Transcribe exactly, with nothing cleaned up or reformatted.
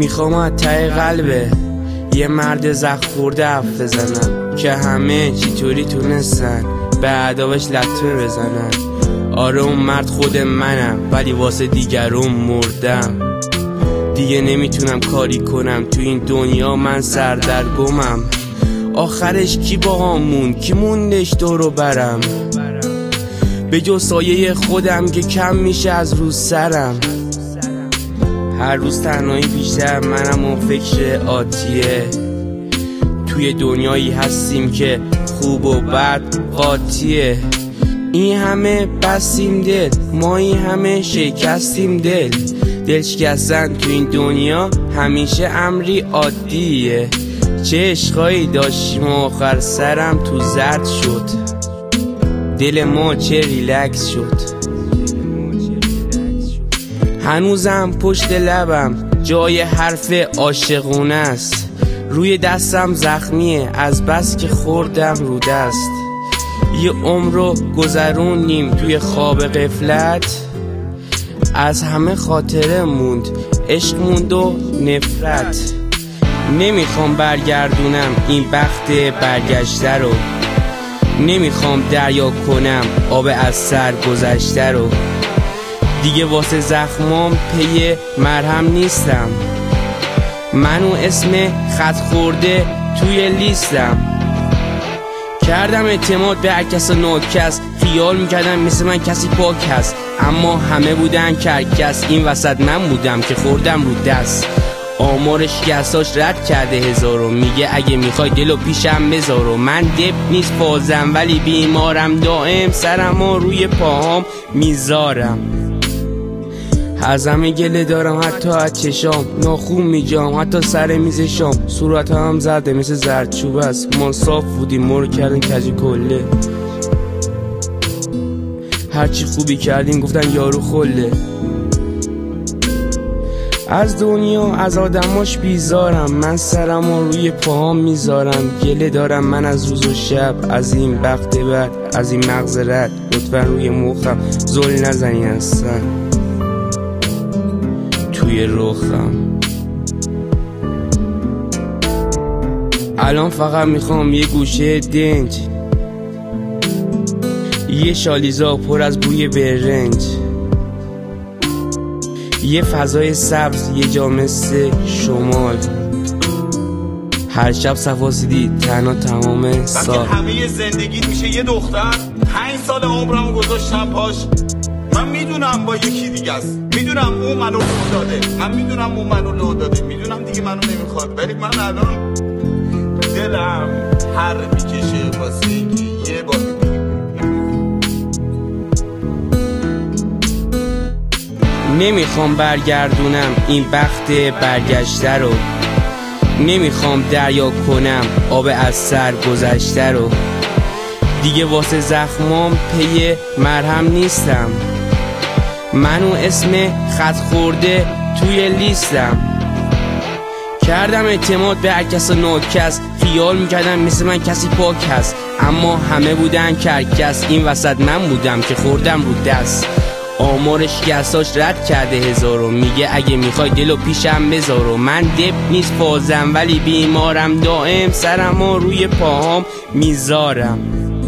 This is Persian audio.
میخوام از ته قلبه یه مرد زخم خورده حرف بزنم که همه چطوری تونستن به عداوش لطمه بزنن. آره اون مرد خود منم ولی واسه دیگرون مردم. دیگه نمیتونم کاری کنم تو این دنیا، من سردرگمم. آخرش کی با هم موند؟ کی موندش دورو برم؟ به جز سایه خودم که کم میشه از روز سرم. هر روز تنهایی بیشتر منم و فکر آتیه. توی دنیایی هستیم که خوب و بد قاطیه. این همه بستیم دل، ما این همه شکستیم دل. دل شکستن تو این دنیا همیشه امری عادیه. چه عشقایی داشتیم آخر سرم تو زرد شد. دل ما چه ریلکس شد. هنوزم پشت لبم جای حرف عاشقونه است. روی دستم زخمیه از بس که خوردم رو دست. یه عمر رو گذرونیم توی خواب غفلت. از همه خاطره موند، عشق موند و نفرت. نمیخوام برگردونم این بخت برگشته رو. نمیخوام دریا کنم آب از سر گذشته رو. دیگه واسه زخمام پی مرهم نیستم. منو اسم خط خورده توی لیستم. کردم اعتماد به هر کس و ناکس. خیال میکردم مثل من کسی پاک هست، اما همه بودن کرکس. این وسط من بودم که خوردم رو دست. آمار شکستاش رد کرده هزارو. میگه اگه میخوای دلو پیشم بذارو. من دب نیست فازم ولی بیمارم. دائم سرمو روی پاهام میذارم. از همه گله دارم حتی از چشام. ناخون میجام حتی سر میز شام. صورت هم زده مثل زردچوب است. ما صاف بودیم ما رو کردن کج کله. هرچی خوبی کردیم گفتن یارو خله. از دنیا از آدماش بیزارم. من سرمو روی پاهام میذارم. گله دارم من از روز و شب، از این بخت بد، از این مغز رد. لطفا روی مخم زل نزنی اصلا توی رخم. الان فقط میخوام یه گوشه دنج، یه شالیزا پر از بوی برنج، یه فضای سبز، یه جا مثل شمال. هر شب صفاسیدی تنها تمام سال. وقتی همه زندگیت میشه یه دختر. پنج سال عمرمو گذاشتم پاش. من میدونم با یکی دیگه است. میدونم اون منو لو داده. من میدونم اون منو لو داده. میدونم دیگه منو نمیخواد. ولی من الان دلم هر میکشه واسه اینکه یه بار نمیخوام برگردونم این بخت برگشته رو. نمیخوام دریا کنم آب از سر گذشته رو. دیگه واسه زخمام پی مرهم نیستم. منو اسم خط خورده توی لیستم. کردم اعتماد به هر کس و ناکس. خیال میکردم مثل من کسی پاک هست، اما همه بودن کرکس. این وسط من بودم که خوردم رو دست. آمار شکستاش رد کرده هزارو. میگه اگه میخوای دلو پیشم بذارو. من دب نیست فازم ولی بیمارم. دائم سرمو روی پاهام میذارم.